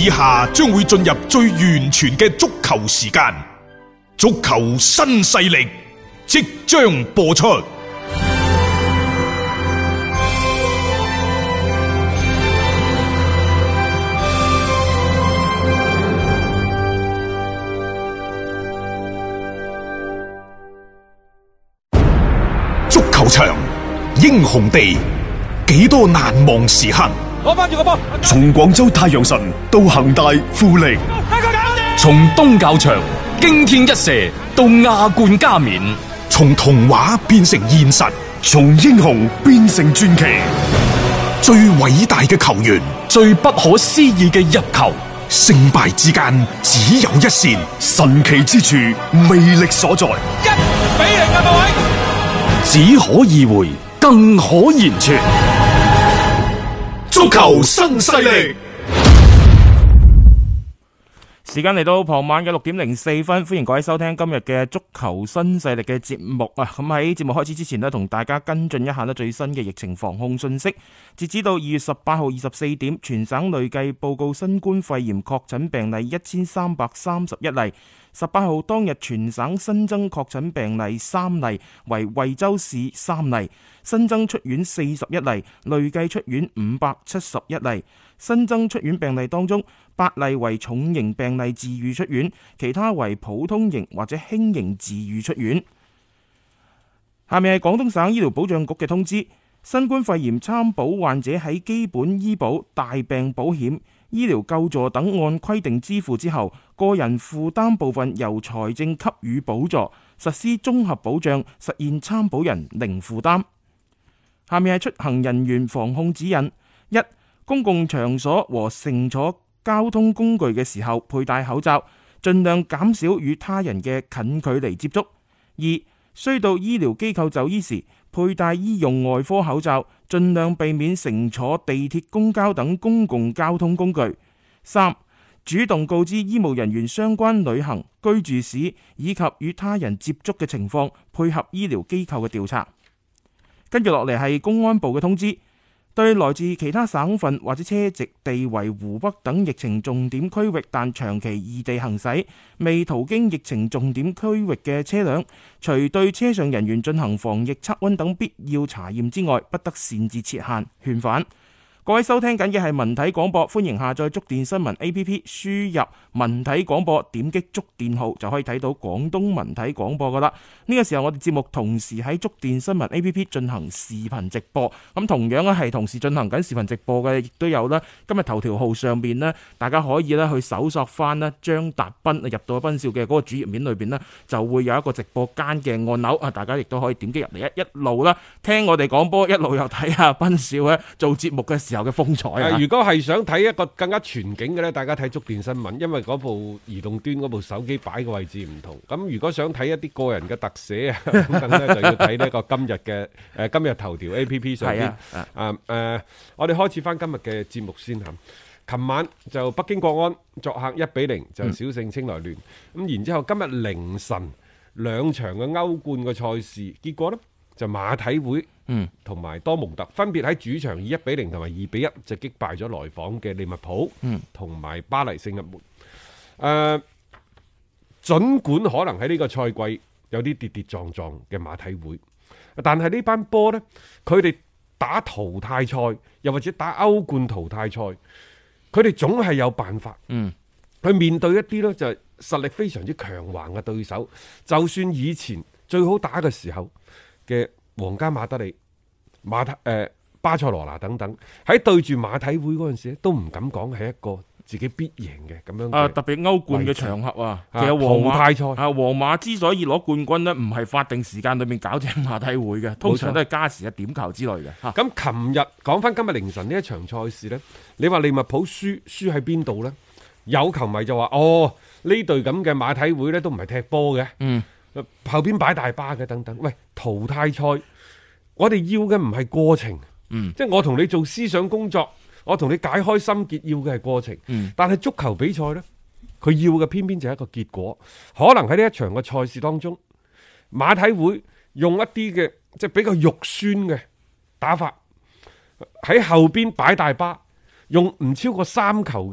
以下將會進入最完全嘅足球時間，足球新勢力即將播出。足球場，英雄地，幾多難忘時刻。 攞翻住個波， 從廣州太陽神到恒大富力， 從東較場驚天一射到亞冠加冕， 從童話變成現實， 從英雄變成傳奇。 最偉大嘅球員， 最不可思議嘅入球， 勝敗之間只有一線， 神奇之處魅力所在。 1-0啊各位！ 只可意會，更可言傳。 足球新勢力， 時間嚟到傍晚嘅6:04，歡迎各位收聽今日嘅足球新勢力嘅節目啊！咁喺節目開始之前呢，同大家跟進一下最新嘅疫情防控信息。截止到2月18號24點，全省累計報告新冠肺炎確診病例1331例。18號當日全省新增確診病例3例，為惠州市3例，新增出院41例，累計出院571例。新增出院病例當中，8例為重型病例治愈出院，其他為普通型或者輕型治愈出院。下面係廣東省醫療保障局嘅通知，新冠肺炎參保患者喺基本醫保、大病保險、醫療救助等按規定支付之後，個人負擔部分由財政給予補助，實施綜合保障，實現參保人零負擔。下面係出行人員防控指引：一、公共場所和乘坐交通工具嘅時候佩戴口罩，盡量減少與他人嘅近距離接觸。二、需到醫療機構就醫時，佩戴醫用外科口罩，盡量避免乘坐地鐵、公交等公共交通工具。三、主動告知醫務人員相關旅行、居住史以及與他人接觸嘅情況，配合醫療機構嘅調查。跟住落嚟係公安部嘅通知，對來自其他省份或者車籍地為湖北等疫情重點區域但長期異地行駛、未途經疫情重點區域嘅車輛，除對車上人員進行防疫測溫等必要查驗之外，不得擅自設限勸返。各位收聽緊嘅係文體廣播，歡迎下載觸電新聞 APP， 輸入文體廣播，點擊觸電號就可以睇到廣東文體廣播噶啦。呢個時候我哋節目同時喺觸電新聞 APP 進行視頻直播，咁同樣咧係同時進行緊視頻直播嘅，亦都有啦。今日頭條號上面呢，大家可以咧去搜索翻咧張達斌入到斌少嘅嗰個主頁面裏邊呢，就會有一個直播間嘅按鈕啊，大家亦都可以點擊入嚟一路啦，聽我哋廣播，一路又睇下斌少咧做節目嘅時候嘅風采啊！ 如果係想睇一個更加全景嘅呢，大家睇觸電新聞，因為嗰部移動端嗰部手機擺嘅位置唔同。咁如果想睇一啲個人嘅特寫啊等等咧，就要睇呢個今日嘅今日頭條 A P P 上邊。我哋開始翻今日嘅節目先嚇。琴晚就北京國安作客1-0就小勝清萊聯。咁然之後今日凌晨兩場嘅歐冠嘅賽事，結果呢就馬體會同埋多蒙特分別喺主場以1-0同埋2-1就擊敗咗來訪嘅利物浦同埋巴黎聖日門。儘管可能喺呢個賽季有啲跌跌撞撞嘅馬體會，但係呢班波呢，佢哋打淘汰賽又或者打歐冠淘汰賽，佢哋總係有辦法去面對一啲呢就係實力非常之強橫嘅對手。就算以前最好打嘅時候嘅皇家馬德里、巴塞羅那等等，喺對住馬體會嗰陣時都唔敢講係一個自己必贏嘅咁樣。 特別歐冠嘅場合啊，其實淘汰賽皇馬之所以攞冠軍呢，唔係法定時間裏面搞正馬體會嘅，通常都係加時嘅點球之類嘅。 咁琴日講翻今日凌晨呢一場賽事呢，你話利物浦輸喺邊度呢？有球迷就話：呢隊咁嘅馬體會呢都唔係踢波嘅。後邊擺大巴嘅等等，喂，淘汰賽我哋要嘅唔係過程，即係我同你做思想工作，我同你解開心結要嘅係過程，但係足球比賽呢，佢要嘅偏偏就係一個結果。可能喺呢一場嘅賽事當中，馬體會用一啲嘅即係比較肉酸嘅打法，喺後邊擺大巴，用唔超過3球嘅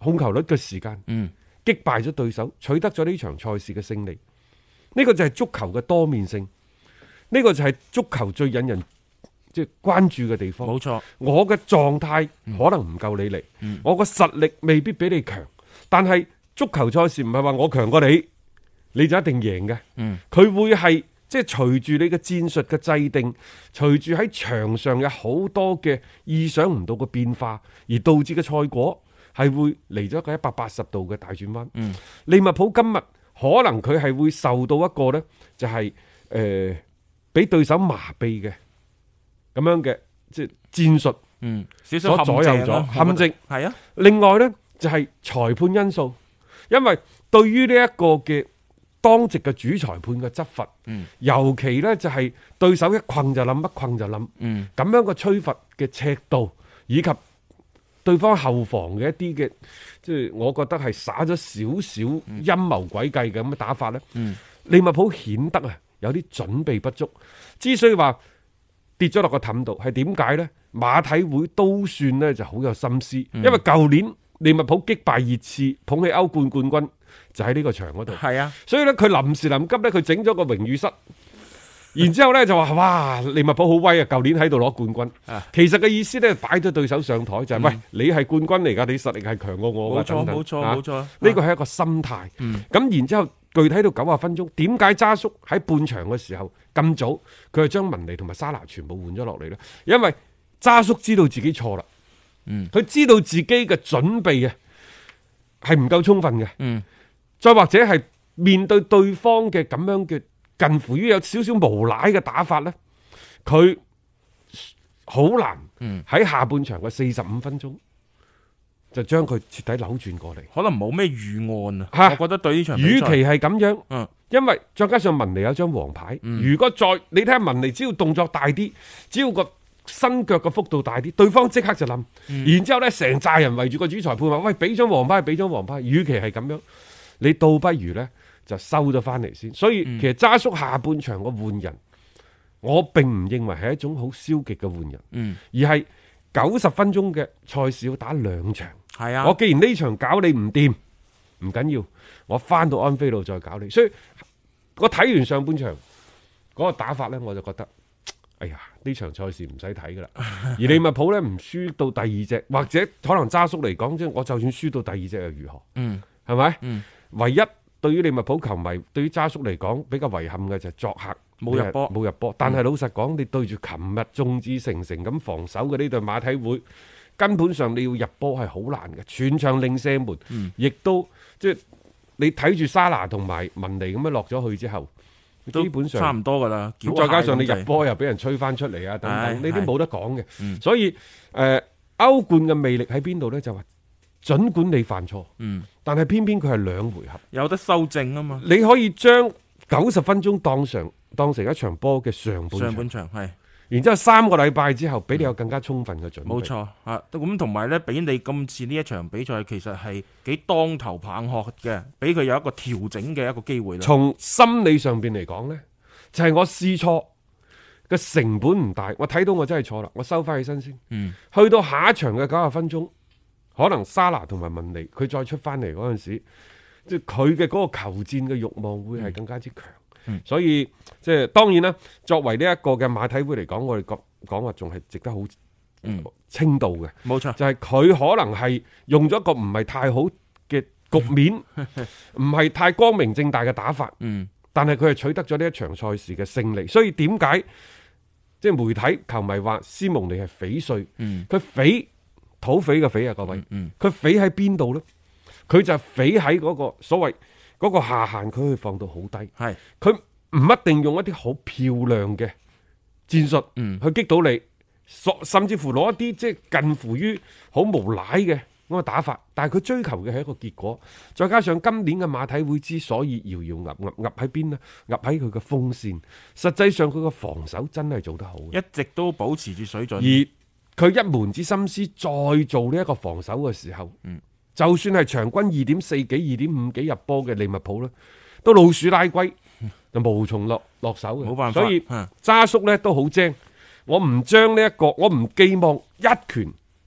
控球率嘅時間，擊敗咗對手，取得咗呢場賽事嘅勝利。呢個就係足球嘅多面性，呢個就係足球最引人即係關注嘅地方。 冇錯， 我嘅狀態可能唔夠你嚟，我個實力未必比你強，但係足球賽事唔係話我強過你，你就一定贏嘅。佢會係即係隨住你嘅戰術嘅制定，隨住喺場上有好多嘅意想唔到嘅變化，而導致嘅賽果係會嚟咗一個180度嘅大轉彎。利物浦今日可能佢係會受到一個呢，就係俾對手麻痹嘅咁樣嘅即係戰術， 少少所左右咗陷阱。 係啊， 另外呢，就係裁判因素，因為對於呢一個嘅當值嘅主裁判嘅執法，尤其呢就係對手一困就冧，一困就冧，咁樣嘅吹罰嘅尺度，以及對方後防嘅一啲嘅，即係我覺得係耍咗少少陰謀詭計嘅咁嘅打法呢，利物浦顯得啊有啲準備不足。之所以話跌咗落個氹度，係點解呢？馬體會都算呢就好有心思，因為舊年利物浦擊敗熱刺，捧起歐冠冠軍就喺呢個場嗰度。 係啊， 所以咧佢臨時臨急咧，佢整咗個榮譽室，然之後咧就話：哇，利物浦好威啊！舊年喺度攞冠軍，其實嘅意思咧擺咗對手上台，就係喂，你係冠軍嚟㗎，你實力係強過我㗎。 冇錯冇錯冇錯， 呢個係一個心態。咁然之後具體到90分鐘，點解渣叔喺半場嘅時候咁早，佢係將文尼同埋沙拿全部換咗落嚟咧？因為渣叔知道自己錯啦，佢知道自己嘅準備啊係唔夠充分嘅，再或者係面對對方嘅咁樣嘅近乎於有少少無賴嘅打法咧，佢好難喺下半場嘅45分鐘就將佢徹底扭轉過嚟。 可能冇咩預案啊，我覺得對呢場比賽， 與其係咁樣，因為再加上文尼有張黃牌，如果再你睇下文尼，只要動作大啲，只要個伸腳嘅幅度大啲，對方即刻就冧。然之後咧，成扎人圍住個主裁判話：喂，俾張黃牌，俾張黃牌。與其係咁樣，你倒不如咧就收咗翻嚟先。所以其實渣叔下半場嘅換人，我並唔認為係一種好消極嘅換人，而係90分鐘嘅賽事要打2場。 係啊， 我既然呢場搞你唔掂，唔緊要，我翻到安菲路再搞你。所以我睇完上半場嗰個打法咧，我就覺得，哎呀，呢場賽事唔使睇噶啦。而利物浦咧唔輸到第二隻，或者可能渣叔嚟講，即係我就算輸到第二隻又如何？係咪？唯一對於利物浦球迷，對於渣叔嚟講比較遺憾嘅就係作客冇入波。但係老實講，你對住琴日眾志成城咁防守嘅呢隊馬體會，根本上你要入波係好難嘅，全場零射門，亦都即係你睇住沙拿同埋文尼咁樣落咗去之後，基本上差唔多噶啦。 再加上你入波又俾人吹翻出嚟啊，等等，呢啲冇得講嘅。所以歐冠嘅魅力喺邊度呢？就話盡管你犯錯，但係偏偏佢係2回合， 有得修正啊嘛。 你可以將90分鐘當成一場波嘅上半場係。然之後3個禮拜之後，俾你有更加充分嘅準備。 冇錯啊，咁同埋呢，俾你今次呢一場比賽，其實係幾當頭棒喝嘅，俾佢有一個調整嘅一個機會啦。 從心理上邊嚟講呢，就係我試錯嘅成本唔大，我睇到我真係錯啦，我收翻起身先。去到下一場嘅90分鐘，可能沙拿同埋文尼佢再出翻嚟嗰陣時，即係佢嘅嗰個求戰嘅慾望會係更加之強。所以即係當然啦，作為呢一個嘅馬體會嚟講，我哋講話仲係值得好稱道嘅。冇錯，就係佢可能係用咗一個唔係太好嘅局面，唔係太光明正大嘅打法。但係佢係取得咗呢一場賽事嘅勝利。所以點解即係媒體球迷話斯蒙尼係匪帥？佢匪土匪嘅匪啊，各位。佢匪喺邊度呢？佢就匪喺嗰個所謂嗰個下限，佢可以放到好低。係佢唔一定用一啲好漂亮嘅戰術去擊倒你，甚至乎攞一啲即係近乎於好無賴嘅咁嘅打法。但係佢追求嘅係一個結果。再加上今年嘅馬體會之所以搖搖岌喺邊呢？岌喺佢嘅鋒線。實際上佢嘅防守真係做得好， 一直都保持住水準。 而佢一門之心思再做呢一個防守嘅時候，就算係場均2.4幾、2.5幾入波嘅利物浦咧，都老鼠拉龜，就無從落手嘅。冇辦法。所以渣叔咧都好精，我唔將呢一個，我唔寄望一拳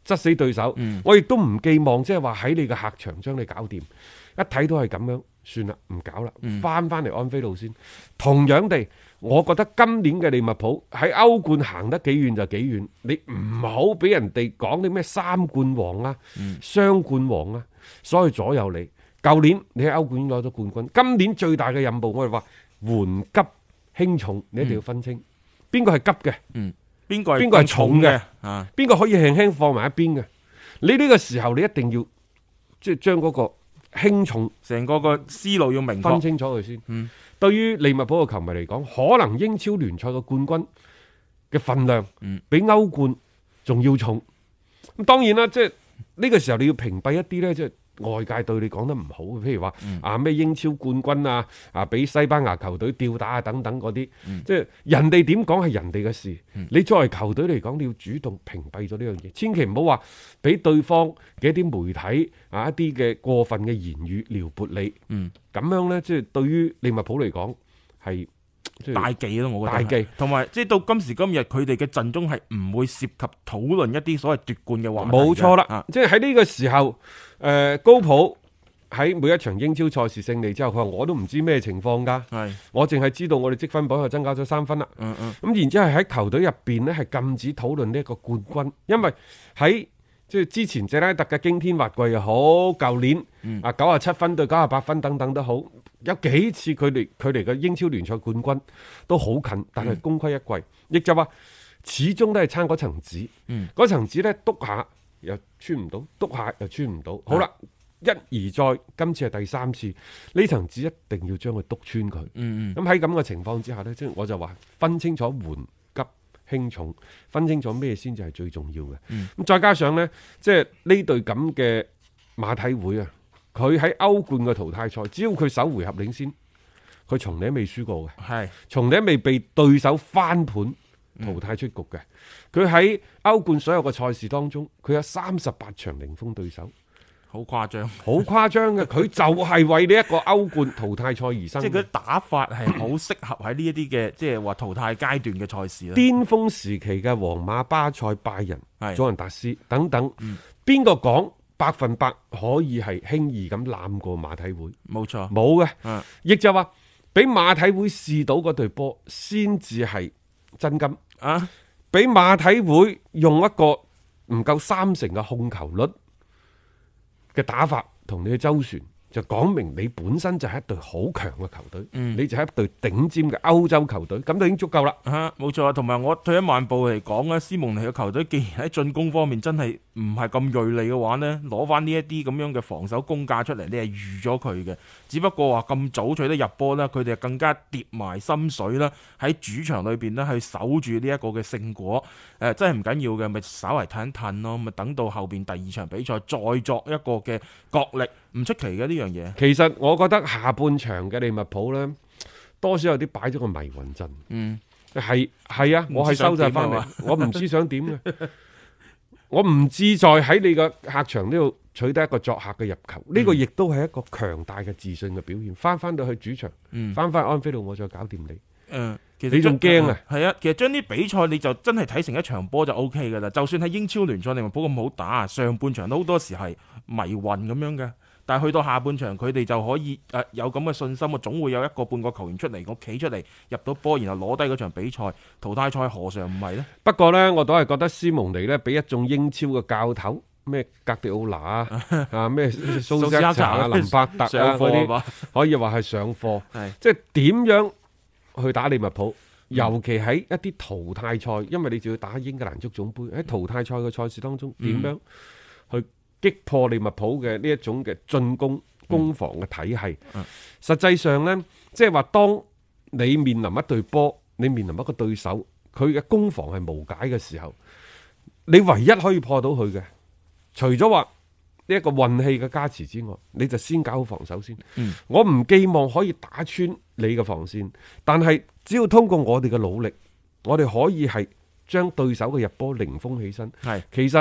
窒死對手，我亦都唔寄望即係話喺你嘅客場將你搞掂。一睇到係咁樣，算啦，唔搞啦，翻嚟安菲路先。同樣地，我覺得今年嘅利物浦喺歐冠行得幾遠就幾遠，你唔好俾人哋講啲咩三冠王啊、雙冠王啊，所以左右你。舊年你喺歐冠攞咗冠軍，今年最大嘅任務我哋話緩急輕重，你一定要分清邊個係急嘅，邊個係重嘅，邊個可以輕輕放埋一邊嘅。你呢個時候你一定要即係將嗰個輕重成個思路要明確分清楚佢先。對於利物浦嘅球迷嚟講，可能英超聯賽嘅冠軍嘅份量比歐冠仲要重。咁當然啦，即係呢個時候你要屏蔽一啲咧，即係外界對你講得唔好，譬如話咩英超冠軍啊俾西班牙球隊吊打啊等等嗰啲，即係人哋點講係人哋嘅事，你作為球隊嚟講，你要主動屏蔽咗呢樣嘢，千祈唔好話俾對方嘅一啲媒體一啲嘅過分嘅言語撩撥你，咁樣呢，即係對於利物浦嚟講係大忌咯，我覺得大忌。 同埋即係到今時今日，佢哋嘅陣中係唔會涉及討論一啲所謂奪冠嘅話題嘅。 冇錯啦，即係喺呢個時候，高普喺每一場英超賽事勝利之後，佢話我都唔知咩情況㗎，我淨係知道我哋積分榜又增加咗3分啦。咁然之後喺球隊入邊呢，係禁止討論呢一個冠軍，因為喺即係之前謝拉特嘅驚天滑季又好，舊年97分對98分等等都好，有幾次佢哋嘅英超聯賽冠軍都好近，但係功虧一簣，亦就話始終都係撐嗰層紙，嗰層紙呢篤下又穿唔到，篤下又穿唔到。好啦，一而再，今次係第3次，呢層紙一定要將佢篤穿佢。咁喺咁嘅情況之下呢，即係我就話分清楚緩急輕重，分清楚咩先至係最重要嘅。咁再加上呢，即係呢隊咁嘅馬體會啊，佢喺歐冠嘅淘汰賽，只要佢首回合領先，佢從嚟都未輸過嘅，從嚟都未被對手翻盤淘汰出局嘅。佢喺歐冠所有嘅賽事當中，佢有38場零封對手。 好誇張， 好誇張嘅，佢就係為呢一個歐冠淘汰賽而生。 即係佢打法係好適合喺呢一啲嘅，即係話淘汰階段嘅賽事啦。 巔峰時期嘅皇馬、巴塞、拜仁、祖雲達斯等等，邊個講100%可以係輕易咁攬過馬體會？冇錯，冇嘅。亦就話俾馬體會試到嗰隊波，先至係真金啊！俾馬體會用一個唔夠3成嘅控球率嘅打法同你去周旋，就講明你本身就係一隊好強嘅球隊，你就係一隊頂尖嘅歐洲球隊，咁就已經足夠啦。 冇錯，同埋我退一萬步嚟講咧，斯蒙尼嘅球隊既然喺進攻方面真係唔係咁銳利嘅話呢，攞翻呢一啲咁樣嘅防守功架出嚟，你係預咗佢嘅。只不過話咁早取得入波啦，佢哋更加跌埋心水啦，喺主場裏邊呢去守住呢一個嘅勝果。真係唔緊要嘅，咪稍為褪一褪咯，咪等到後邊第2場比賽再作一個嘅角力，唔出奇嘅呢樣嘢。 其實我覺得下半場嘅利物浦呢，多少有啲擺咗個迷魂陣。係啊，我係收晒翻嚟，我唔知想點嘅。我唔志在喺你個客場呢度取得一個作客嘅入球，呢個亦都係一個強大嘅自信嘅表現。翻到去主場，翻安菲路，我再搞掂你。 其實你仲驚啊？ 係啊，其實將啲比賽你就真係睇成一場波就 O K 噶啦。就算喺英超聯賽利物浦咁好打，上半場都好多時係迷魂咁樣嘅，但係去到下半場佢哋就可以有咁嘅信心啊，總會有一個半個球員出嚟，我企出嚟入到波，然後攞低嗰場比賽。淘汰賽何嘗唔係呢？ 不過呢，我都係覺得斯蒙尼呢，俾一眾英超嘅教頭，咩格迪奧拿啊，咩蘇斯克查啊、林伯特啊嗰啲，可以話係上課。即係點樣去打利物浦？尤其喺一啲淘汰賽，因為你就要打英格蘭足總杯，喺淘汰賽嘅賽事當中，點樣去擊破利物浦嘅呢一種嘅進攻攻防嘅體系？實際上呢，即係話當你面臨一隊波，你面臨一個對手，佢嘅攻防係無解嘅時候，你唯一可以破到佢嘅，除咗話呢一個運氣嘅加持之外，你就先搞好防守先。我唔寄望可以打穿你嘅防線，但係只要通過我哋嘅努力，我哋可以係將對手嘅入波零封起身。其實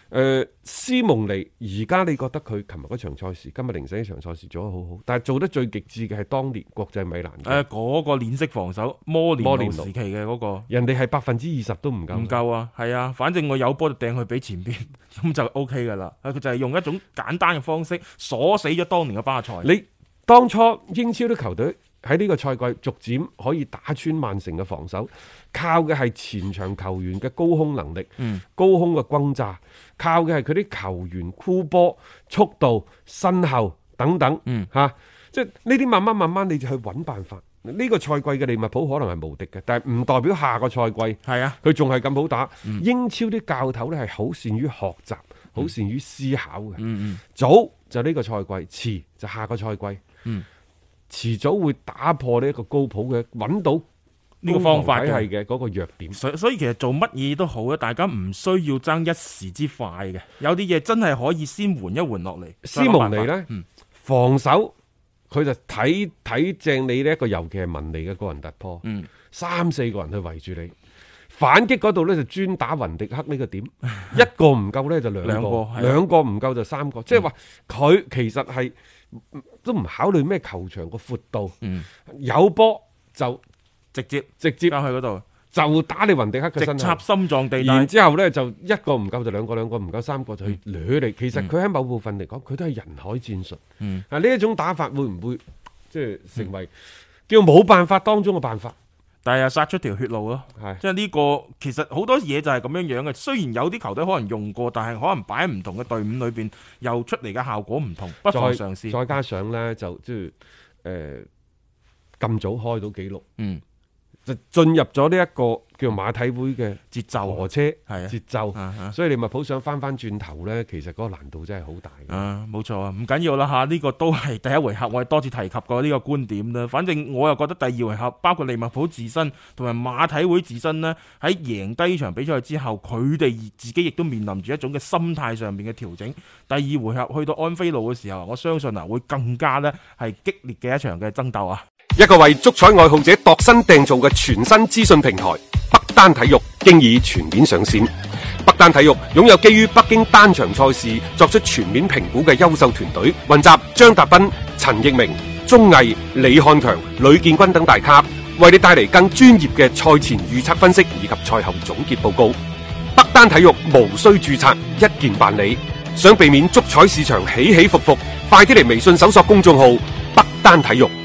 斯蒙尼而家你覺得佢琴日嗰場賽事，今日凌晨呢場賽事做得好好，但係做得最極致嘅係當年國際米蘭嗰個鏈式防守摩連奴時期嘅嗰個， 人哋係20%都唔夠， 唔夠啊，係啊，反正我有波就掟去俾前邊，咁就 OK 噶啦。佢就係用一種簡單嘅方式鎖死咗當年嘅巴塞。 你當初英超啲球隊喺呢個賽季逐漸可以打穿曼城嘅防守，靠嘅係前場球員嘅高空能力、高空嘅轟炸，靠嘅係佢啲球員箍波、速度、身後等等，即係呢啲慢慢你就去揾辦法。呢個賽季嘅利物浦可能係無敵嘅，但係唔代表下個賽季係啊，佢仲係咁好打。英超啲教頭咧係好善於學習、好善於思考嘅。早就呢個賽季，遲就下個賽季。遲早會打破呢一個高普嘅，揾到呢個方法體系嘅嗰個弱點。 所以其實做乜嘢都好咧，大家唔需要爭一時之快嘅，有啲嘢真係可以先緩一緩落嚟。 斯蒙尼呢，防守佢就睇正你呢一個，尤其係文尼嘅個人突破，3-4個人去圍住你。反擊嗰度呢，就專打雲迪克呢個點，一個唔夠呢，就兩個唔夠就3個，即係話佢其實係都唔考慮咩球場個闊度，有波就直接翻去嗰度就打你雲迪克嘅身， 直插心臟地帶。 然之後呢，就一個唔夠就兩個唔夠3個就去掠你。其實佢喺某部分嚟講，佢都係人海戰術。呢一種打法會唔會即係成為叫冇辦法當中嘅辦法？ 但係又殺出條血路咯，即係呢個其實好多嘢就係咁樣嘅。雖然有啲球隊可能用過，但係可能擺喺唔同嘅隊伍裏邊，又出嚟嘅效果唔同，不妨嘗試。 再加上呢，就即係咁早開到紀錄，就進入咗呢一個叫馬體會嘅節奏河車節奏，所以利物浦想翻轉頭呢，其實嗰個難度真係好大。 冇錯啊，唔緊要啦吓，呢個都係第一回合，我哋多次提及過呢個觀點啦。反正我又覺得第二回合，包括利物浦自身同埋馬體會自身呢，喺贏低呢場比賽之後，佢哋自己亦都面臨住一種嘅心態上面嘅調整。第二回合去到安菲路嘅時候，我相信會更加呢係激烈嘅一場嘅爭鬥啊！ 一個為足彩愛好者度身訂造嘅全新資訊平台北單體育經已全面上線。北單體育擁有基於北京單場賽事作出全面評估嘅優秀團隊，雲集張達斌、陳奕明、鐘毅、李漢強、呂建軍等大咖，為你帶嚟更專業嘅賽前預測分析以及賽後總結報告。北單體育無需註冊，一鍵辦理。想避免足彩市場起起伏伏，快啲嚟微信搜索公眾號北單體育。